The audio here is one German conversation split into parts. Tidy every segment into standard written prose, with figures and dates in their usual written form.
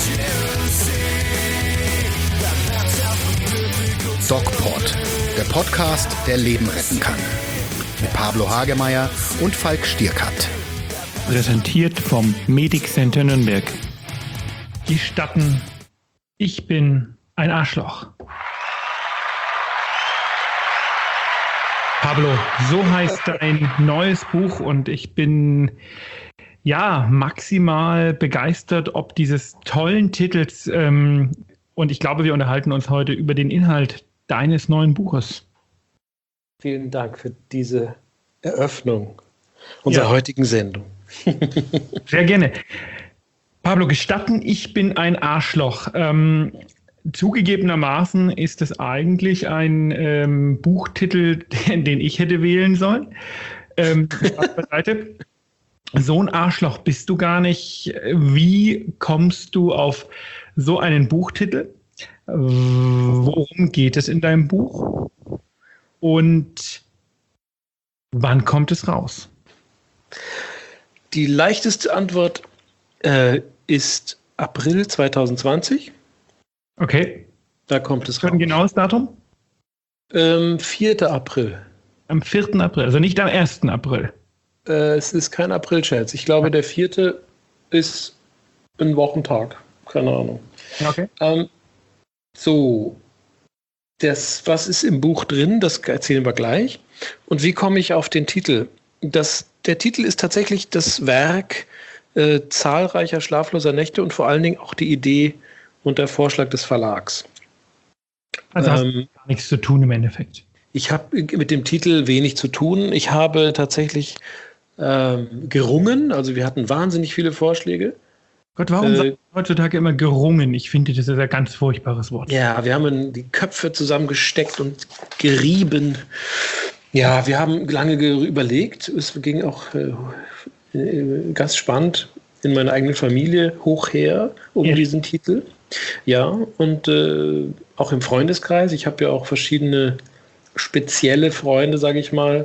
DocPod, der Podcast, der Leben retten kann. Mit Pablo Hagemeyer und Falk Stierkat. Präsentiert vom Medic Center Nürnberg. Gestatten, ich bin ein Arschloch. Pablo, so heißt dein neues Buch und ich bin maximal begeistert ob dieses tollen Titels und ich glaube, wir unterhalten uns heute über den Inhalt deines neuen Buches. Vielen Dank für diese Eröffnung unserer heutigen Sendung. Sehr gerne. Pablo, gestatten, ich bin ein Arschloch. Zugegebenermaßen ist es eigentlich ein Buchtitel, den ich hätte wählen sollen. Beiseite. So ein Arschloch bist du gar nicht. Wie kommst du auf so einen Buchtitel? Worum geht es in deinem Buch? Und wann kommt es raus? Die leichteste Antwort ist April 2020. Okay. Da kommt es raus. Ein genaues Datum? 4. April. Am 4. April, also nicht am 1. April. Es ist kein April-Scherz. Ich glaube, der 4. ist ein Wochentag. Keine Ahnung. Okay. Was ist im Buch drin, das erzählen wir gleich. Und wie komme ich auf den Titel? Der Titel ist tatsächlich das Werk zahlreicher schlafloser Nächte und vor allen Dingen auch die Idee und der Vorschlag des Verlags. Also hast du gar nichts zu tun im Endeffekt. Ich habe mit dem Titel wenig zu tun. Ich habe tatsächlich gerungen. Also wir hatten wahnsinnig viele Vorschläge. Gott, warum sagt man heutzutage immer gerungen? Ich finde, das ist ein ganz furchtbares Wort. Ja, wir haben die Köpfe zusammengesteckt und gerieben. Ja, wir haben lange überlegt. Es ging auch ganz spannend in meiner eigenen Familie hoch her diesen Titel. Ja, und auch im Freundeskreis. Ich habe ja auch verschiedene spezielle Freunde, sage ich mal,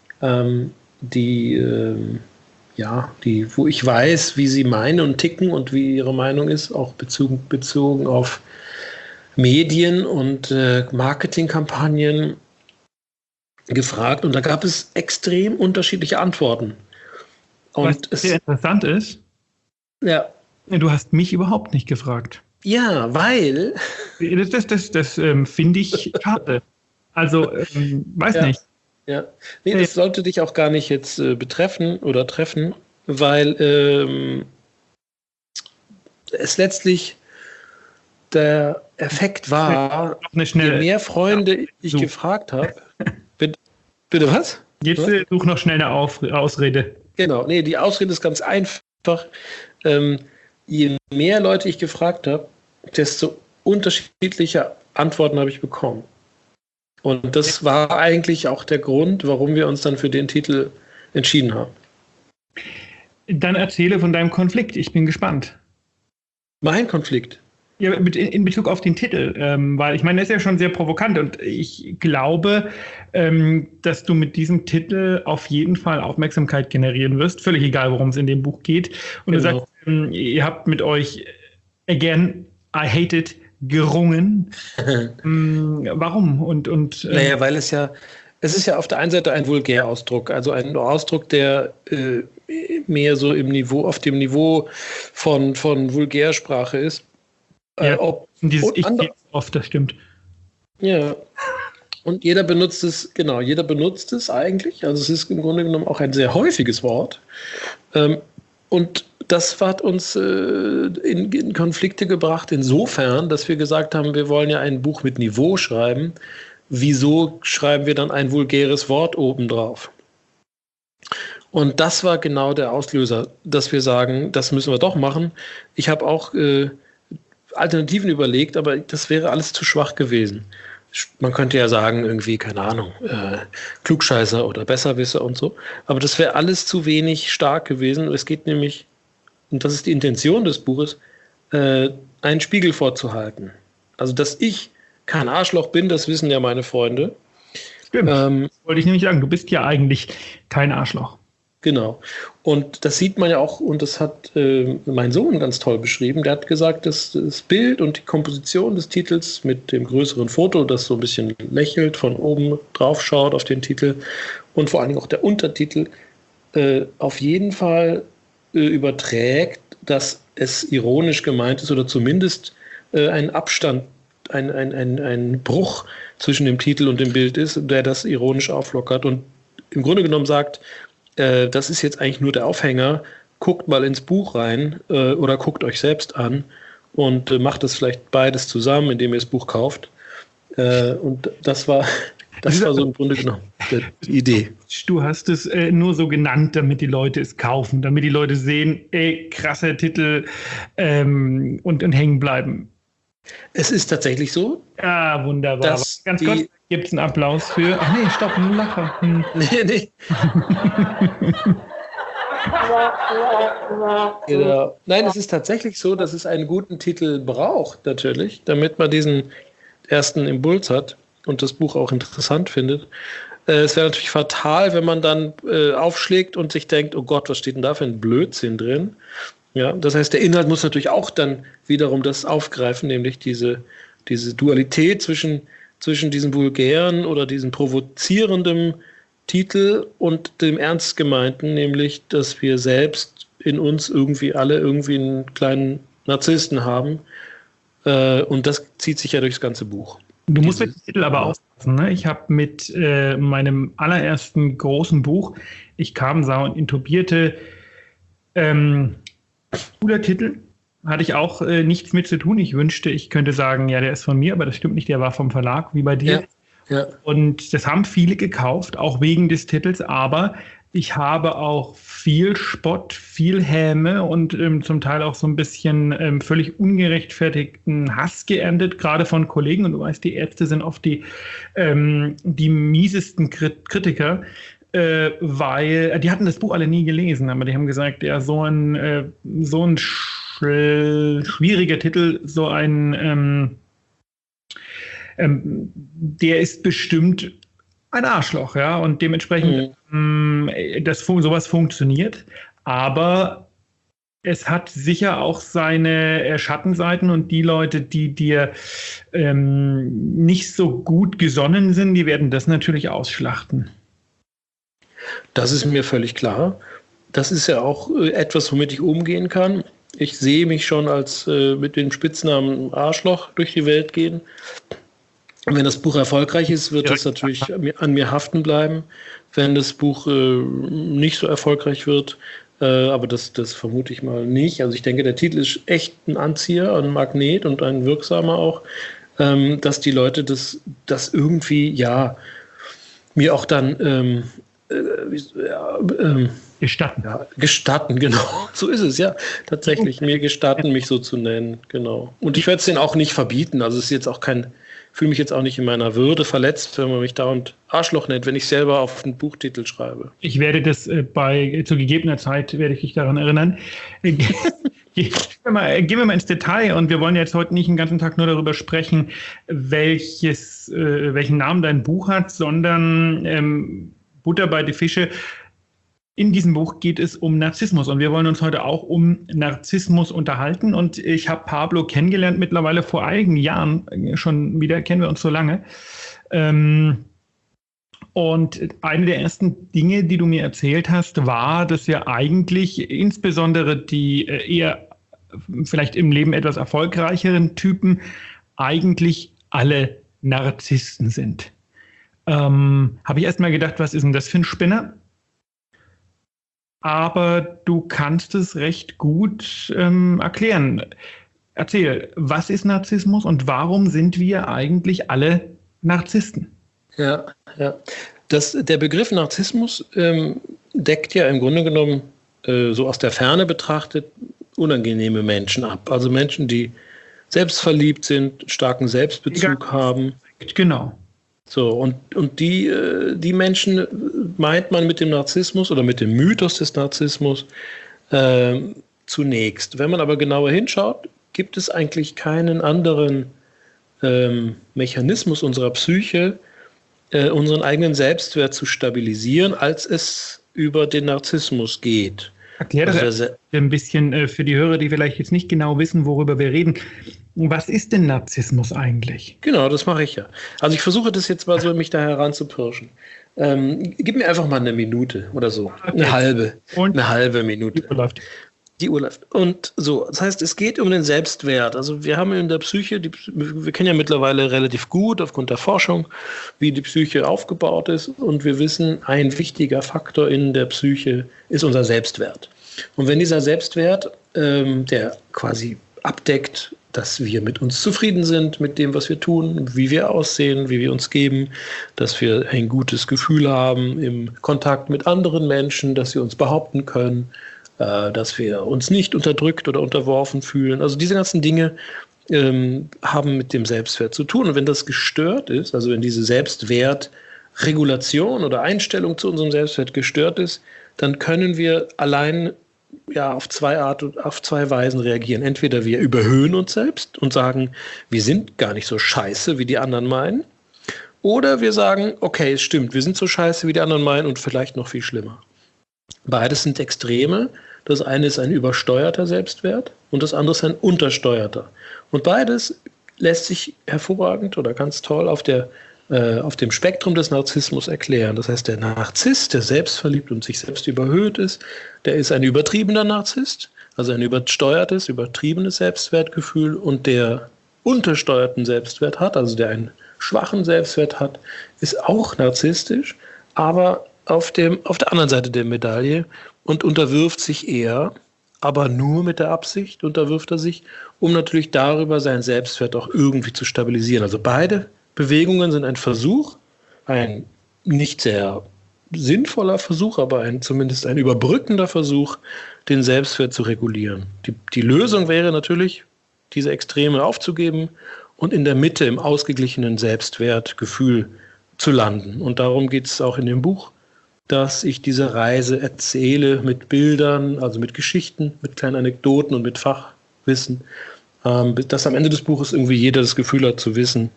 wo ich weiß, wie sie meinen und ticken und wie ihre Meinung ist, auch bezogen auf Medien und Marketingkampagnen gefragt. Und da gab es extrem unterschiedliche Antworten. Und was sehr interessant ist, du hast mich überhaupt nicht gefragt. Ja, weil... Das finde ich schade. Also, weiß nicht. Ja, nee, das sollte dich auch gar nicht jetzt betreffen oder treffen, weil es letztlich der Effekt war, je mehr Freunde ich gefragt habe. Bitte was? Jetzt such noch schnell eine Ausrede. Genau, nee, die Ausrede ist ganz einfach. Je mehr Leute ich gefragt habe, desto unterschiedliche Antworten habe ich bekommen. Und das war eigentlich auch der Grund, warum wir uns dann für den Titel entschieden haben. Dann erzähle von deinem Konflikt. Ich bin gespannt. Mein Konflikt? Ja, in Bezug auf den Titel. Weil ich meine, das ist ja schon sehr provokant. Und ich glaube, dass du mit diesem Titel auf jeden Fall Aufmerksamkeit generieren wirst. Völlig egal, worum es in dem Buch geht. Und du sagst, ihr habt mit euch, again, I hate it, gerungen. Warum? Naja, weil es ist ja auf der einen Seite ein Vulgärausdruck, also ein Ausdruck, der mehr so auf dem Niveau von Vulgärsprache ist. Oft, das stimmt. Ja. Und jeder benutzt es eigentlich. Also es ist im Grunde genommen auch ein sehr häufiges Wort. Und das hat uns in Konflikte gebracht, insofern, dass wir gesagt haben, wir wollen ja ein Buch mit Niveau schreiben. Wieso schreiben wir dann ein vulgäres Wort obendrauf? Und das war genau der Auslöser, dass wir sagen, das müssen wir doch machen. Ich habe auch Alternativen überlegt, aber das wäre alles zu schwach gewesen. Man könnte ja sagen, irgendwie, keine Ahnung, Klugscheißer oder Besserwisser und so. Aber das wäre alles zu wenig stark gewesen. Es geht nämlich, und das ist die Intention des Buches, einen Spiegel vorzuhalten. Also, dass ich kein Arschloch bin, das wissen ja meine Freunde. Stimmt, das wollte ich nämlich sagen. Du bist ja eigentlich kein Arschloch. Genau. Und das sieht man ja auch, und das hat mein Sohn ganz toll beschrieben. Der hat gesagt, dass das Bild und die Komposition des Titels mit dem größeren Foto, das so ein bisschen lächelt, von oben drauf schaut auf den Titel und vor allen Dingen auch der Untertitel, auf jeden Fall überträgt, dass es ironisch gemeint ist oder zumindest ein Abstand, ein Bruch zwischen dem Titel und dem Bild ist, der das ironisch auflockert und im Grunde genommen sagt, das ist jetzt eigentlich nur der Aufhänger, guckt mal ins Buch rein oder guckt euch selbst an und macht das vielleicht beides zusammen, indem ihr das Buch kauft. Und das war so im Grunde genommen die Idee. Du hast es nur so genannt, damit die Leute es kaufen, damit die Leute sehen, krasser Titel und hängen bleiben. Es ist tatsächlich so. Ja, wunderbar. Ganz kurz, gibt es einen Applaus für... Ach nee, stopp, ein Lacher. Nee. Genau. Nein, es ist tatsächlich so, dass es einen guten Titel braucht, natürlich, damit man diesen ersten Impuls hat und das Buch auch interessant findet. Es wäre natürlich fatal, wenn man dann aufschlägt und sich denkt, oh Gott, was steht denn da für ein Blödsinn drin? Ja, das heißt, der Inhalt muss natürlich auch dann wiederum das aufgreifen, nämlich diese Dualität zwischen diesem vulgären oder diesem provozierenden Titel und dem ernst gemeinten, nämlich, dass wir selbst in uns irgendwie einen kleinen Narzissten haben. Und das zieht sich ja durchs ganze Buch. Du musst mit dem Titel aber aufpassen. Ne? Ich habe mit meinem allerersten großen Buch, Ich kam, sah und intubierte, cooler Titel, hatte ich auch nichts mit zu tun. Ich wünschte, ich könnte sagen, ja, der ist von mir, aber das stimmt nicht, der war vom Verlag, wie bei dir. Ja. Und das haben viele gekauft, auch wegen des Titels, aber ich habe auch viel Spott, viel Häme und zum Teil auch so ein bisschen völlig ungerechtfertigten Hass geerntet, gerade von Kollegen. Und du weißt, die Ärzte sind oft die miesesten Kritiker, weil die hatten das Buch alle nie gelesen, aber die haben gesagt, ja, so ein schwieriger Titel, so ein der ist bestimmt ein Arschloch, ja, und dementsprechend sowas funktioniert, aber es hat sicher auch seine Schattenseiten und die Leute, die dir nicht so gut gesonnen sind, die werden das natürlich ausschlachten. Das ist mir völlig klar. Das ist ja auch etwas, womit ich umgehen kann. Ich sehe mich schon als mit dem Spitznamen Arschloch durch die Welt gehen. Wenn das Buch erfolgreich ist, wird es natürlich an mir haften bleiben. Wenn das Buch nicht so erfolgreich wird, aber das vermute ich mal nicht. Also ich denke, der Titel ist echt ein Anzieher, ein Magnet und ein wirksamer auch, dass die Leute das irgendwie, ja, mir auch dann gestatten. Ja, gestatten, genau. So ist es, ja. Tatsächlich, mir gestatten, mich so zu nennen, genau. Und ich werde es denen auch nicht verbieten. Also es ist jetzt auch fühle mich jetzt auch nicht in meiner Würde verletzt, wenn man mich dauernd Arschloch nennt, wenn ich selber auf einen Buchtitel schreibe. Ich werde das zu gegebener Zeit, werde ich dich daran erinnern. Gehen wir mal ins Detail und wir wollen jetzt heute nicht den ganzen Tag nur darüber sprechen, welchen Namen dein Buch hat, sondern Butter bei die Fische. In diesem Buch geht es um Narzissmus und wir wollen uns heute auch um Narzissmus unterhalten. Und ich habe Pablo kennengelernt mittlerweile vor einigen Jahren, schon wieder kennen wir uns so lange. Und eine der ersten Dinge, die du mir erzählt hast, war, dass ja eigentlich insbesondere die eher vielleicht im Leben etwas erfolgreicheren Typen eigentlich alle Narzissten sind. Habe ich erst mal gedacht, was ist denn das für ein Spinner? Aber du kannst es recht gut erklären. Erzähl, was ist Narzissmus und warum sind wir eigentlich alle Narzissten? Ja. Der Begriff Narzissmus deckt ja im Grunde genommen so aus der Ferne betrachtet unangenehme Menschen ab. Also Menschen, die selbstverliebt sind, starken Selbstbezug haben. Genau. So, und die Menschen meint man mit dem Narzissmus oder mit dem Mythos des Narzissmus zunächst. Wenn man aber genauer hinschaut, gibt es eigentlich keinen anderen Mechanismus unserer Psyche, unseren eigenen Selbstwert zu stabilisieren, als es über den Narzissmus geht. Erklär das ein bisschen für die Hörer, die vielleicht jetzt nicht genau wissen, worüber wir reden. Was ist denn Narzissmus eigentlich? Genau, das mache ich ja. Also ich versuche das jetzt mal so, mich da heranzupirschen. Gib mir einfach mal eine Minute oder so. Okay. Eine halbe Minute. Die Uhr läuft. Und so, das heißt, es geht um den Selbstwert. Also wir haben in der Psyche, wir kennen ja mittlerweile relativ gut aufgrund der Forschung, wie die Psyche aufgebaut ist. Und wir wissen, ein wichtiger Faktor in der Psyche ist unser Selbstwert. Und wenn dieser Selbstwert, der quasi abdeckt, dass wir mit uns zufrieden sind, mit dem, was wir tun, wie wir aussehen, wie wir uns geben, dass wir ein gutes Gefühl haben im Kontakt mit anderen Menschen, dass wir uns behaupten können, dass wir uns nicht unterdrückt oder unterworfen fühlen. Also diese ganzen Dinge haben mit dem Selbstwert zu tun. Und wenn das gestört ist, also wenn diese Selbstwertregulation oder Einstellung zu unserem Selbstwert gestört ist, dann können wir allein auf zwei Weisen reagieren. Entweder wir überhöhen uns selbst und sagen, wir sind gar nicht so scheiße, wie die anderen meinen. Oder wir sagen, okay, es stimmt, wir sind so scheiße, wie die anderen meinen und vielleicht noch viel schlimmer. Beides sind Extreme. Das eine ist ein übersteuerter Selbstwert und das andere ist ein untersteuerter. Und beides lässt sich hervorragend oder ganz toll auf dem Spektrum des Narzissmus erklären. Das heißt, der Narzisst, der selbstverliebt und sich selbst überhöht ist, der ist ein übertriebener Narzisst, also ein übersteuertes, übertriebenes Selbstwertgefühl, und der untersteuerten Selbstwert hat, also der einen schwachen Selbstwert hat, ist auch narzisstisch, aber auf der anderen Seite der Medaille und unterwirft sich eher, aber nur mit der Absicht unterwirft er sich, um natürlich darüber seinen Selbstwert auch irgendwie zu stabilisieren. Also beide Bewegungen sind ein Versuch, ein nicht sehr sinnvoller Versuch, aber zumindest ein überbrückender Versuch, den Selbstwert zu regulieren. Die Lösung wäre natürlich, diese Extreme aufzugeben und in der Mitte im ausgeglichenen Selbstwertgefühl zu landen. Und darum geht es auch in dem Buch, dass ich diese Reise erzähle mit Bildern, also mit Geschichten, mit kleinen Anekdoten und mit Fachwissen, dass am Ende des Buches irgendwie jeder das Gefühl hat zu wissen,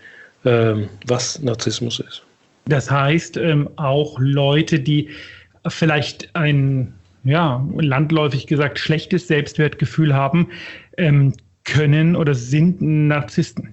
was Narzissmus ist. Das heißt, auch Leute, die vielleicht ein, landläufig gesagt, schlechtes Selbstwertgefühl haben, können oder sind Narzissten.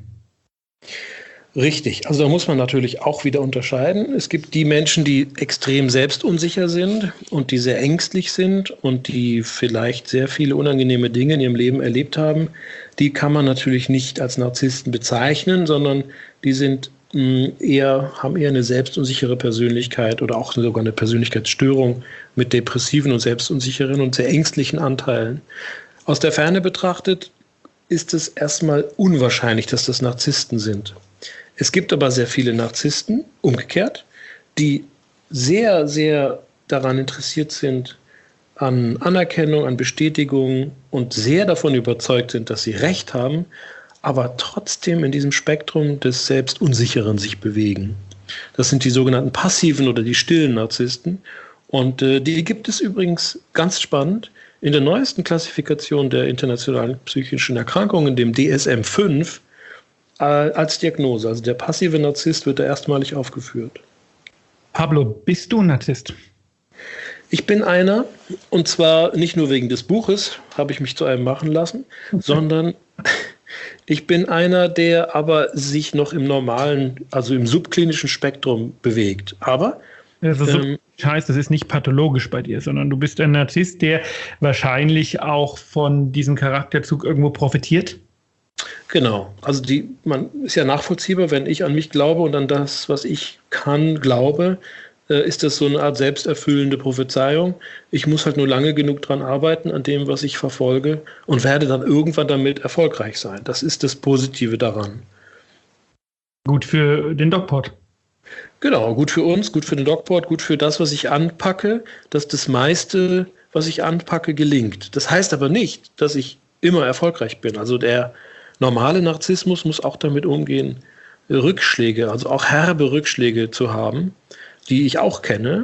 Richtig, also da muss man natürlich auch wieder unterscheiden. Es gibt die Menschen, die extrem selbstunsicher sind und die sehr ängstlich sind und die vielleicht sehr viele unangenehme Dinge in ihrem Leben erlebt haben. Die kann man natürlich nicht als Narzissten bezeichnen, sondern die sind haben eher eine selbstunsichere Persönlichkeit oder auch sogar eine Persönlichkeitsstörung mit depressiven und selbstunsicheren und sehr ängstlichen Anteilen. Aus der Ferne betrachtet ist es erstmal unwahrscheinlich, dass das Narzissten sind. Es gibt aber sehr viele Narzissten, umgekehrt, die sehr, sehr daran interessiert sind, an Anerkennung, an Bestätigung und sehr davon überzeugt sind, dass sie Recht haben, aber trotzdem in diesem Spektrum des Selbstunsicheren sich bewegen. Das sind die sogenannten passiven oder die stillen Narzissten. Und die gibt es übrigens ganz spannend in der neuesten Klassifikation der internationalen psychischen Erkrankungen, dem DSM-5, als Diagnose. Also der passive Narzisst wird da erstmalig aufgeführt. Pablo, bist du ein Narzisst? Ich bin einer, und zwar nicht nur wegen des Buches, habe ich mich zu einem machen lassen, sondern ich bin einer, der aber sich noch im normalen, also im subklinischen Spektrum bewegt. Aber heißt, das ist nicht pathologisch bei dir, sondern du bist ein Narzisst, der wahrscheinlich auch von diesem Charakterzug irgendwo profitiert? Genau, also man ist ja nachvollziehbar, wenn ich an mich glaube und an das, was ich kann, glaube, ist das so eine Art selbsterfüllende Prophezeiung. Ich muss halt nur lange genug dran arbeiten, an dem, was ich verfolge, und werde dann irgendwann damit erfolgreich sein. Das ist das Positive daran. Gut für den DocPod. Genau, gut für uns, gut für den DocPod, gut für das, was ich anpacke, dass das meiste, was ich anpacke, gelingt. Das heißt aber nicht, dass ich immer erfolgreich bin. Also der normale Narzissmus muss auch damit umgehen, Rückschläge, also auch herbe Rückschläge zu haben, die ich auch kenne.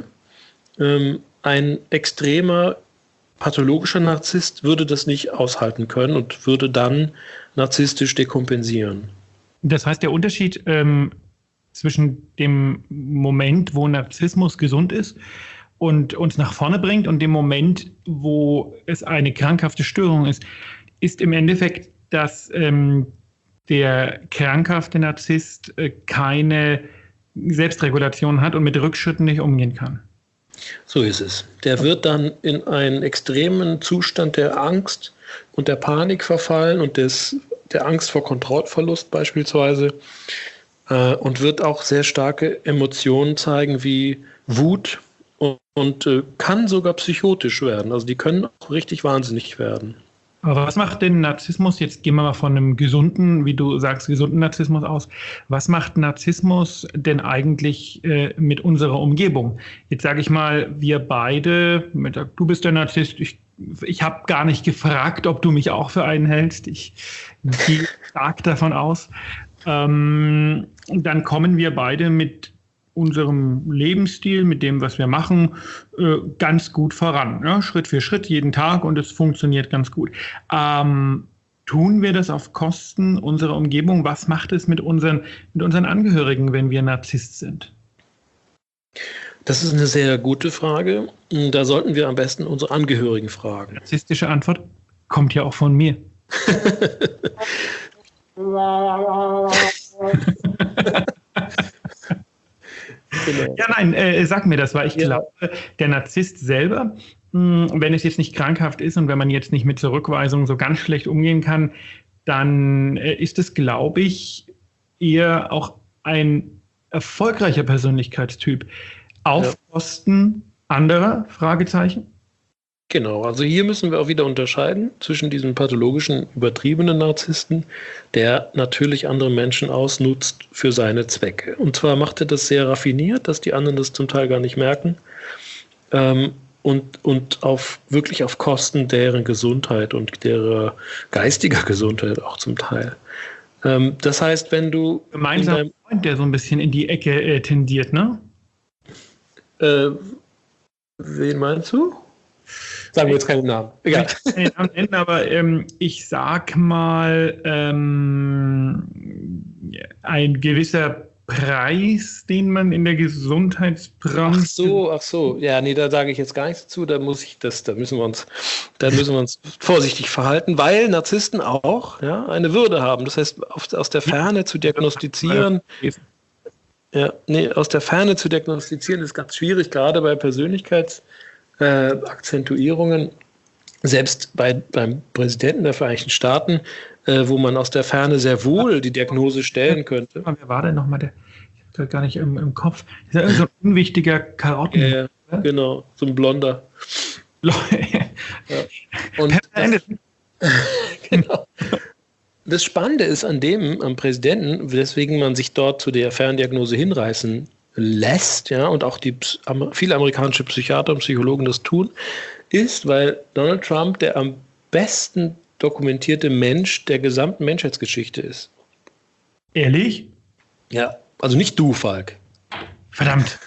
Ein extremer pathologischer Narzisst würde das nicht aushalten können und würde dann narzisstisch dekompensieren. Das heißt, der Unterschied zwischen dem Moment, wo Narzissmus gesund ist, und uns nach vorne bringt. Und dem Moment, wo es eine krankhafte Störung ist im Endeffekt, dass der krankhafte Narzisst keine Selbstregulation hat und mit Rückschritten nicht umgehen kann. So ist es. Der wird dann in einen extremen Zustand der Angst und der Panik verfallen und der Angst vor Kontrollverlust beispielsweise und wird auch sehr starke Emotionen zeigen wie Wut und kann sogar psychotisch werden. Also die können auch richtig wahnsinnig werden. Aber was macht denn Narzissmus, jetzt gehen wir mal von einem gesunden, wie du sagst, gesunden Narzissmus aus, was macht Narzissmus denn eigentlich mit unserer Umgebung? Jetzt sage ich mal, wir beide, du bist der Narzisst, ich habe gar nicht gefragt, ob du mich auch für einen hältst, ich gehe stark davon aus. Dann kommen wir beide mit unserem Lebensstil, mit dem, was wir machen, ganz gut voran. Ja? Schritt für Schritt, jeden Tag, und es funktioniert ganz gut. Tun wir das auf Kosten unserer Umgebung? Was macht es mit unseren Angehörigen, wenn wir Narzisst sind? Das ist eine sehr gute Frage. Da sollten wir am besten unsere Angehörigen fragen. Narzisstische Antwort kommt ja auch von mir. Genau. Ja, nein, sag mir das, weil ich glaube, der Narzisst selber, wenn es jetzt nicht krankhaft ist und wenn man jetzt nicht mit Zurückweisung so ganz schlecht umgehen kann, dann ist es, glaube ich, eher auch ein erfolgreicher Persönlichkeitstyp. Auf Kosten anderer? Fragezeichen? Genau, also hier müssen wir auch wieder unterscheiden zwischen diesem pathologischen, übertriebenen Narzissten, der natürlich andere Menschen ausnutzt für seine Zwecke. Und zwar macht er das sehr raffiniert, dass die anderen das zum Teil gar nicht merken, und wirklich auf Kosten deren Gesundheit und der geistiger Gesundheit auch zum Teil. Das heißt, wenn du... Gemeinsamer Freund, der so ein bisschen in die Ecke tendiert, ne? Wen meinst du? Sagen wir jetzt keinen Namen. Egal. Ich kann den Namen nennen, aber ich sag mal, ein gewisser Preis, den man in der Gesundheitsbranche... Ach so. Ja, nee, da sage ich jetzt gar nichts zu. Da müssen wir uns vorsichtig verhalten, weil Narzissten auch eine Würde haben. Das heißt, aus der Ferne zu diagnostizieren... aus der Ferne zu diagnostizieren ist ganz schwierig, gerade bei Persönlichkeitsakzentuierungen, selbst beim Präsidenten der Vereinigten Staaten, wo man aus der Ferne sehr wohl die Diagnose stellen könnte. Wer war denn nochmal der? Ich habe gar nicht im Kopf. Das ist ja irgend so ein unwichtiger Karotten. Genau, so ein Blonder. Und genau. Das Spannende ist am Präsidenten, weswegen man sich dort zu der Ferndiagnose hinreißen lässt, und auch viele amerikanische Psychiater und Psychologen das tun, ist, weil Donald Trump der am besten dokumentierte Mensch der gesamten Menschheitsgeschichte ist. Ehrlich? Ja, also nicht du, Falk. Verdammt.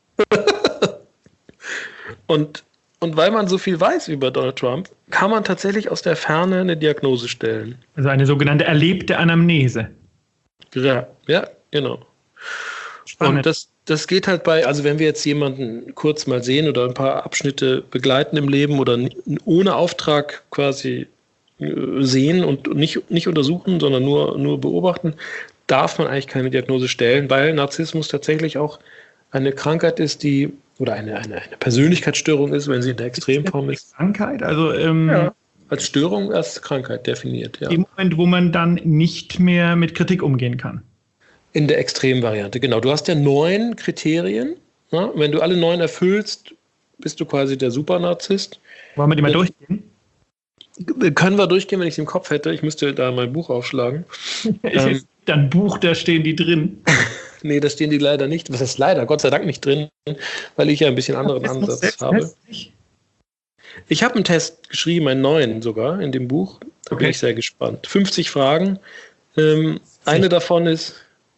Und weil man so viel weiß über Donald Trump, kann man tatsächlich aus der Ferne eine Diagnose stellen. Also eine sogenannte erlebte Anamnese. Ja, genau. Spannend. Und das geht halt also wenn wir jetzt jemanden kurz mal sehen oder ein paar Abschnitte begleiten im Leben oder ohne Auftrag quasi sehen und nicht untersuchen, sondern nur beobachten, darf man eigentlich keine Diagnose stellen, weil Narzissmus tatsächlich auch eine Krankheit ist, oder eine Persönlichkeitsstörung ist, wenn sie in der Extremform ist. Krankheit? Also als Störung, als Krankheit definiert, ja. Im Moment, wo man dann nicht mehr mit Kritik umgehen kann. In der Extremvariante, genau. Du hast ja 9 Kriterien. Ja? Wenn du alle 9 erfüllst, bist du quasi der Supernarzisst. Wollen wir die mal durchgehen? Können wir durchgehen, wenn ich es im Kopf hätte. Ich müsste da mein Buch aufschlagen. Ist ein Buch, da stehen die drin. Nee, da stehen die leider nicht. Was heißt leider? Gott sei Dank nicht drin, weil ich ja ein bisschen anderen Ansatz habe. Ich habe einen Test geschrieben, einen neuen sogar, in dem Buch. Da bin ich sehr gespannt. 50 Fragen. Eine davon ist,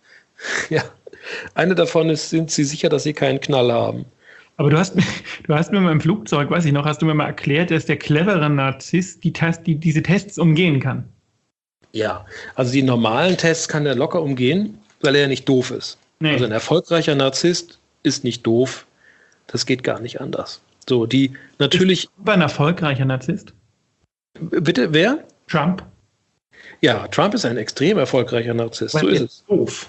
sind Sie sicher, dass Sie keinen Knall haben? Aber du hast mir mal im Flugzeug, weiß ich noch, hast du mir mal erklärt, dass der clevere Narzisst diese Tests umgehen kann. Ja, also die normalen Tests kann er locker umgehen, weil er ja nicht doof ist. Nee. Also ein erfolgreicher Narzisst ist nicht doof Das geht gar nicht anders. So, die natürlich. Ist Trump ein erfolgreicher Narzisst? Bitte, wer? Trump? Ja, Trump ist ein extrem erfolgreicher Narzisst. So ist es. Doof.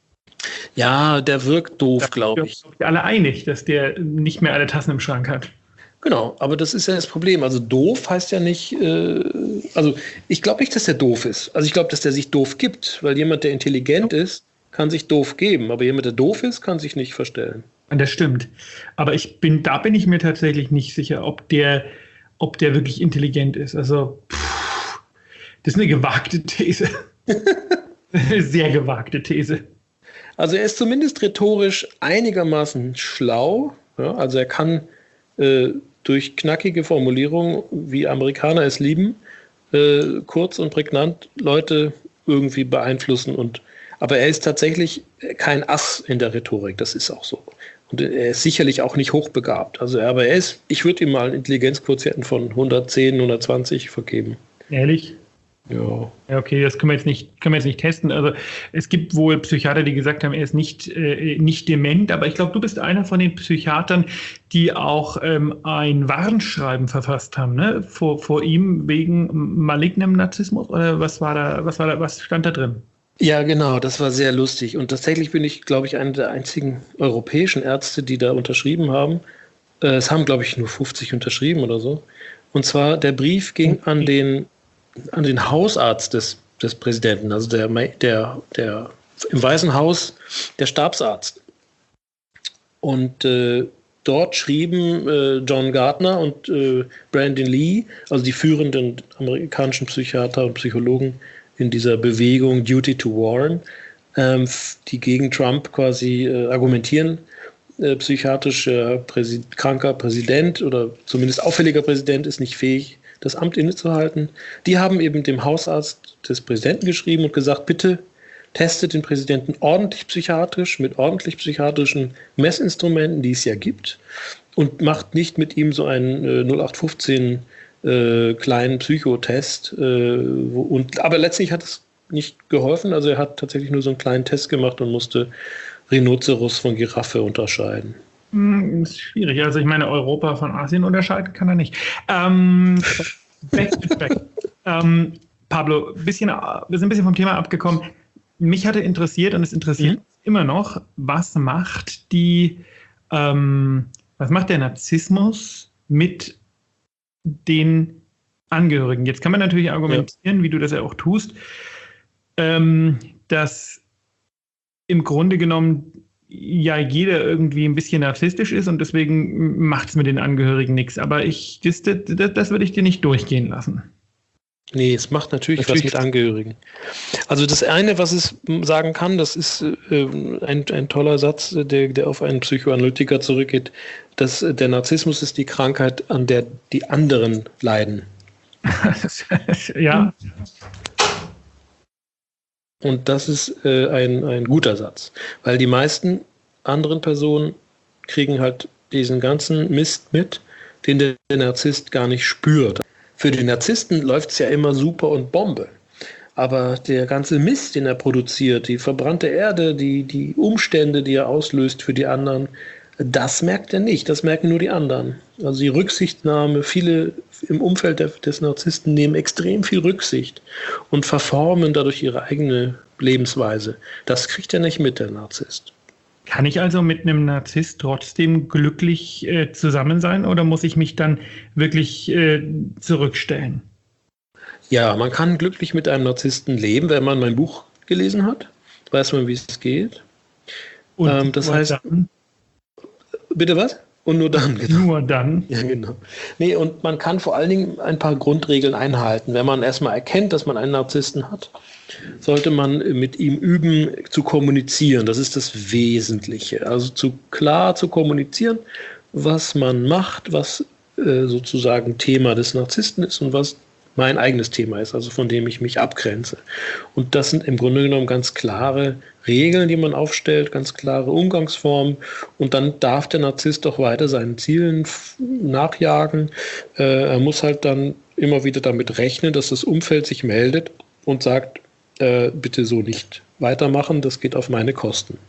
Ja, der wirkt doof, glaube ich. Da sind wir alle einig, dass der nicht mehr alle Tassen im Schrank hat. Genau, aber das ist ja das Problem. Also doof heißt ja nicht, also ich glaube nicht, dass der doof ist. Also ich glaube, dass der sich doof gibt, weil jemand, der intelligent ist, kann sich doof geben. Aber jemand, der doof ist, kann sich nicht verstellen. Das stimmt. Aber da bin ich mir tatsächlich nicht sicher, ob der wirklich intelligent ist. Also, das ist eine gewagte These. Eine sehr gewagte These. Also er ist zumindest rhetorisch einigermaßen schlau. Ja, also er kann durch knackige Formulierungen, wie Amerikaner es lieben, kurz und prägnant Leute irgendwie beeinflussen. Aber er ist tatsächlich kein Ass in der Rhetorik, das ist auch so. Und er ist sicherlich auch nicht hochbegabt. Aber ich würde ihm mal einen Intelligenzquotienten von 110, 120 vergeben. Ehrlich? Ja. Ja, okay, das können wir jetzt nicht testen. Also es gibt wohl Psychiater, die gesagt haben, er ist nicht dement, aber ich glaube, du bist einer von den Psychiatern, die auch ein Warnschreiben verfasst haben, ne? Vor ihm wegen malignem Narzissmus, oder was stand da drin? Ja, genau, das war sehr lustig. Und tatsächlich bin ich, glaube ich, einer der einzigen europäischen Ärzte, die da unterschrieben haben. Es haben, glaube ich, nur 50 unterschrieben oder so. Und zwar, der Brief ging an den Hausarzt des Präsidenten, also der im Weißen Haus der Stabsarzt. Und dort schrieben John Gardner und Brandon Lee, also die führenden amerikanischen Psychiater und Psychologen in dieser Bewegung Duty to Warn, die gegen Trump quasi argumentieren, psychiatrisch kranker Präsident oder zumindest auffälliger Präsident ist nicht fähig, das Amt innezuhalten. Die haben eben dem Hausarzt des Präsidenten geschrieben und gesagt, bitte testet den Präsidenten ordentlich psychiatrisch, mit ordentlich psychiatrischen Messinstrumenten, die es ja gibt, und macht nicht mit ihm so einen 0815 kleinen Psychotest. Aber letztlich hat es nicht geholfen. Also er hat tatsächlich nur so einen kleinen Test gemacht und musste Rhinoceros von Giraffe unterscheiden. Ist schwierig. Also ich meine, Europa von Asien unterscheiden kann er nicht. Back to back. Pablo, wir sind ein bisschen vom Thema abgekommen. Mich hatte interessiert und es interessiert immer noch, was macht der Narzissmus mit den Angehörigen? Jetzt kann man natürlich argumentieren, wie du das ja auch tust, dass im Grunde genommen ja jeder irgendwie ein bisschen narzisstisch ist und deswegen macht es mit den Angehörigen nichts. Aber das würde ich dir nicht durchgehen lassen. Nee, es macht natürlich was mit Angehörigen. Also das eine, was es sagen kann, das ist ein toller Satz, der auf einen Psychoanalytiker zurückgeht, dass der Narzissmus ist die Krankheit, an der die anderen leiden. Ja. Und das ist ein guter Satz, weil die meisten anderen Personen kriegen halt diesen ganzen Mist mit, den der Narzisst gar nicht spürt. Für den Narzissten läuft es ja immer super und Bombe. Aber der ganze Mist, den er produziert, die verbrannte Erde, die Umstände, die er auslöst für die anderen, das merkt er nicht, das merken nur die anderen. Also die Rücksichtnahme, viele im Umfeld des Narzissten nehmen extrem viel Rücksicht und verformen dadurch ihre eigene Lebensweise. Das kriegt er nicht mit, der Narzisst. Kann ich also mit einem Narzisst trotzdem glücklich zusammen sein oder muss ich mich dann wirklich zurückstellen? Ja, man kann glücklich mit einem Narzissten leben, wenn man mein Buch gelesen hat. Weiß man, wie es geht. Und das heißt, dann? Bitte was? Und nur dann. Genau. Nur dann. Ja, genau. Nee, und man kann vor allen Dingen ein paar Grundregeln einhalten. Wenn man erstmal erkennt, dass man einen Narzissten hat, sollte man mit ihm üben, zu kommunizieren. Das ist das Wesentliche. Also klar zu kommunizieren, was man macht, was sozusagen Thema des Narzissten ist und was mein eigenes Thema ist, also von dem ich mich abgrenze. Und das sind im Grunde genommen ganz klare Regeln, die man aufstellt, ganz klare Umgangsformen. Und dann darf der Narzisst auch weiter seinen Zielen nachjagen. Er muss halt dann immer wieder damit rechnen, dass das Umfeld sich meldet und sagt, bitte so nicht weitermachen, das geht auf meine Kosten.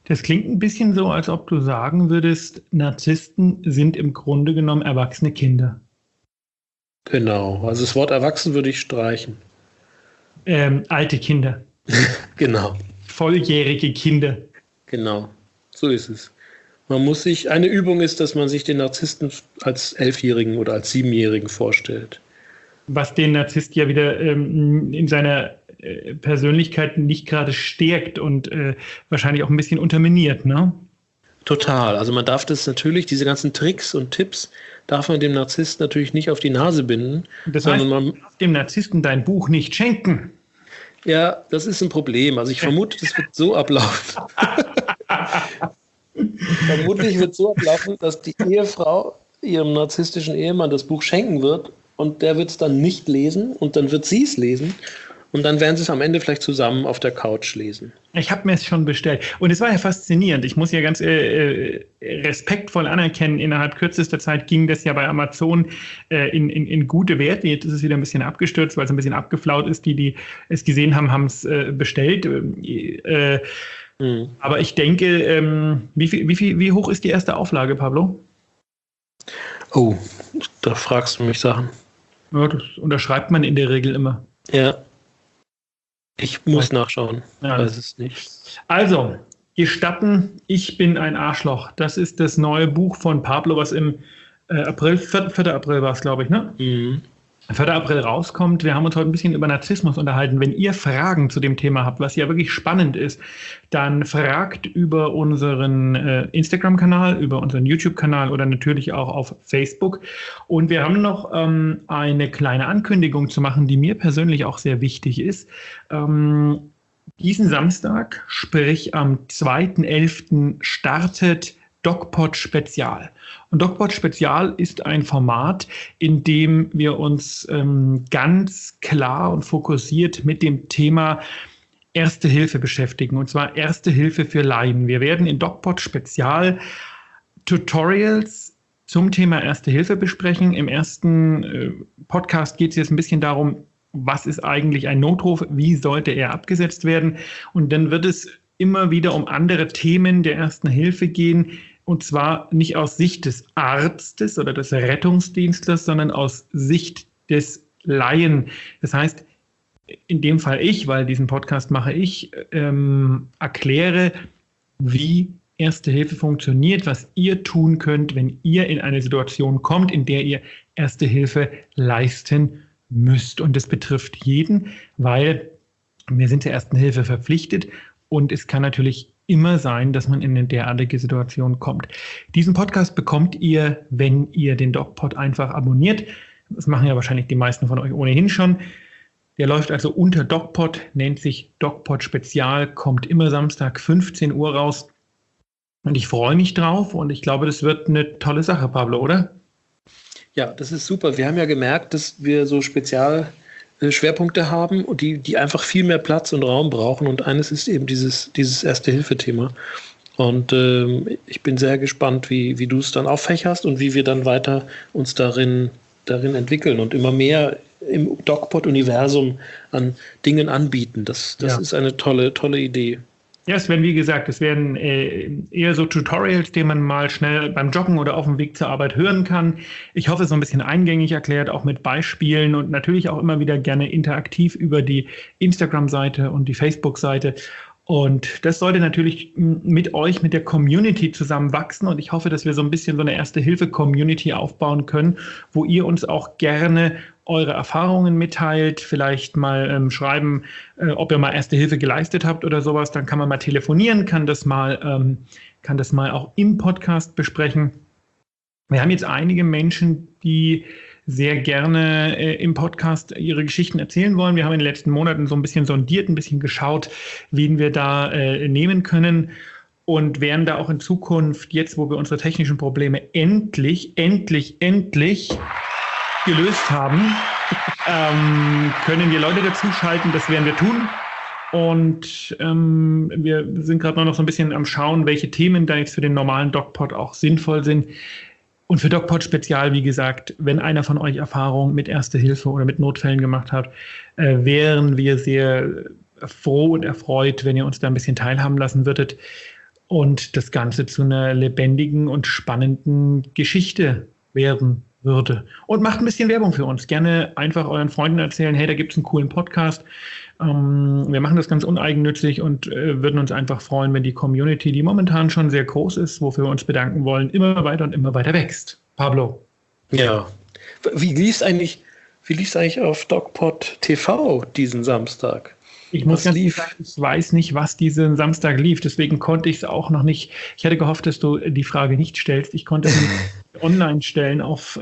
Das klingt ein bisschen so, als ob du sagen würdest, Narzissten sind im Grunde genommen erwachsene Kinder. Genau, also das Wort erwachsen würde ich streichen. Alte Kinder. Genau. Volljährige Kinder. Genau, so ist es. Eine Übung ist, dass man sich den Narzissten als 11-Jährigen oder als 7-Jährigen vorstellt. Was den Narzisst ja wieder in seiner Persönlichkeit nicht gerade stärkt und wahrscheinlich auch ein bisschen unterminiert, ne? Total. Also man darf das natürlich, diese ganzen Tricks und Tipps, darf man dem Narzissten natürlich nicht auf die Nase binden. Das heißt, man darf dem Narzissten dein Buch nicht schenken. Ja, das ist ein Problem. Also ich vermute, das wird so ablaufen. Vermutlich wird es so ablaufen, dass die Ehefrau ihrem narzisstischen Ehemann das Buch schenken wird und der wird es dann nicht lesen und dann wird sie es lesen und dann werden sie es am Ende vielleicht zusammen auf der Couch lesen. Ich habe mir es schon bestellt und es war ja faszinierend. Ich muss ja ganz respektvoll anerkennen, innerhalb kürzester Zeit ging das ja bei Amazon in gute Werte. Jetzt ist es wieder ein bisschen abgestürzt, weil es ein bisschen abgeflaut ist. Die es gesehen haben, haben es bestellt. Aber ich denke, wie hoch ist die erste Auflage, Pablo? Oh, da fragst du mich Sachen. Ja, das unterschreibt man in der Regel immer. Ja. Ich muss nachschauen. Ja. Weiß es nicht. Also, gestatten, ich bin ein Arschloch. Das ist das neue Buch von Pablo, was im April, 4. April war es, glaube ich, ne? 4. April rauskommt. Wir haben uns heute ein bisschen über Narzissmus unterhalten. Wenn ihr Fragen zu dem Thema habt, was ja wirklich spannend ist, dann fragt über unseren Instagram-Kanal, über unseren YouTube-Kanal oder natürlich auch auf Facebook. Und wir haben noch eine kleine Ankündigung zu machen, die mir persönlich auch sehr wichtig ist. Diesen Samstag, sprich am 2.11. startet DocPod Spezial. Und DocPod Spezial ist ein Format, in dem wir uns ganz klar und fokussiert mit dem Thema Erste Hilfe beschäftigen. Und zwar Erste Hilfe für Laien. Wir werden in DocPod Spezial Tutorials zum Thema Erste Hilfe besprechen. Im ersten Podcast geht es jetzt ein bisschen darum, was ist eigentlich ein Notruf, wie sollte er abgesetzt werden. Und dann wird es immer wieder um andere Themen der Ersten Hilfe gehen. Und zwar nicht aus Sicht des Arztes oder des Rettungsdienstlers, sondern aus Sicht des Laien. Das heißt, in dem Fall weil diesen Podcast mache ich, erkläre, wie Erste Hilfe funktioniert, was ihr tun könnt, wenn ihr in eine Situation kommt, in der ihr Erste Hilfe leisten müsst. Und das betrifft jeden, weil wir sind der Ersten Hilfe verpflichtet und es kann natürlich immer sein, dass man in eine derartige Situation kommt. Diesen Podcast bekommt ihr, wenn ihr den DocPod einfach abonniert. Das machen ja wahrscheinlich die meisten von euch ohnehin schon. Der läuft also unter DocPod, nennt sich DocPod Spezial, kommt immer Samstag 15 Uhr raus. Und ich freue mich drauf und ich glaube, das wird eine tolle Sache, Pablo, oder? Ja, das ist super. Wir haben ja gemerkt, dass wir so Schwerpunkte haben und die einfach viel mehr Platz und Raum brauchen. Und eines ist eben dieses Erste-Hilfe-Thema. Und ich bin sehr gespannt, wie du es dann auffächerst und wie wir dann weiter uns darin entwickeln und immer mehr im DocPod-Universum an Dingen anbieten. Das ist eine tolle Idee. Ja, es werden eher so Tutorials, die man mal schnell beim Joggen oder auf dem Weg zur Arbeit hören kann. Ich hoffe, so ein bisschen eingängig erklärt, auch mit Beispielen und natürlich auch immer wieder gerne interaktiv über die Instagram-Seite und die Facebook-Seite. Und das sollte natürlich mit euch, mit der Community zusammen wachsen. Und ich hoffe, dass wir so ein bisschen so eine Erste-Hilfe-Community aufbauen können, wo ihr uns auch gerne eure Erfahrungen mitteilt, vielleicht mal schreiben, ob ihr mal Erste Hilfe geleistet habt oder sowas. Dann kann man mal telefonieren, kann das mal auch im Podcast besprechen. Wir haben jetzt einige Menschen, die sehr gerne im Podcast ihre Geschichten erzählen wollen. Wir haben in den letzten Monaten so ein bisschen sondiert, ein bisschen geschaut, wen wir da nehmen können und werden da auch in Zukunft, jetzt wo wir unsere technischen Probleme endlich gelöst haben, können wir Leute dazuschalten. Das werden wir tun. Und wir sind gerade noch so ein bisschen am Schauen, welche Themen da jetzt für den normalen DocPod auch sinnvoll sind. Und für DocPod Spezial, wie gesagt, wenn einer von euch Erfahrung mit Erste Hilfe oder mit Notfällen gemacht hat, wären wir sehr froh und erfreut, wenn ihr uns da ein bisschen teilhaben lassen würdet. und das Ganze zu einer lebendigen und spannenden Geschichte werden würde. Und macht ein bisschen Werbung für uns. Gerne einfach euren Freunden erzählen, hey, da gibt es einen coolen Podcast. Wir machen das ganz uneigennützig und würden uns einfach freuen, wenn die Community, die momentan schon sehr groß ist, wofür wir uns bedanken wollen, immer weiter und immer weiter wächst. Pablo. Ja. Wie lief's eigentlich auf DocPod TV diesen Samstag? Ich muss ganz ehrlich sagen, ich weiß nicht, was diesen Samstag lief. Deswegen konnte ich es auch noch nicht. Ich hatte gehofft, dass du die Frage nicht stellst. Ich konnte es nicht online stellen auf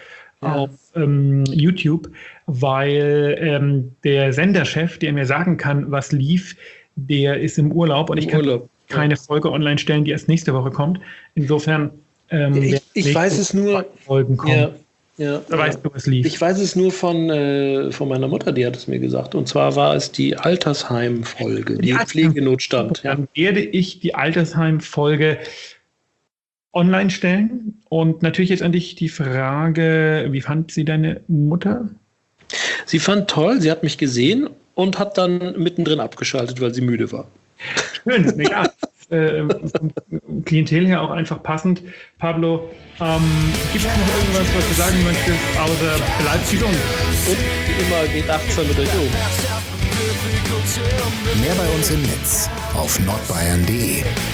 YouTube, weil der Senderchef, der mir sagen kann, was lief, der ist im Urlaub und ich kann keine Folge online stellen, die erst nächste Woche kommt. Insofern ich weiß es nur. Folgen kommen. Ja, da weißt du, was lief. Ich weiß es nur von meiner Mutter, die hat es mir gesagt. Und zwar war es die Altersheim-Folge, die Pflegenotstand. Dann werde ich die Altersheim-Folge online stellen. Und natürlich jetzt an dich die Frage, wie fand sie deine Mutter? Sie fand toll, sie hat mich gesehen und hat dann mittendrin abgeschaltet, weil sie müde war. Schön, ja. Vom Klientel her auch einfach passend. Pablo, gibt es noch irgendwas, was du sagen möchtest, außer bleibt gesund? Und wie immer, geht achtsam mit euch um. Mehr bei uns im Netz auf nordbayern.de.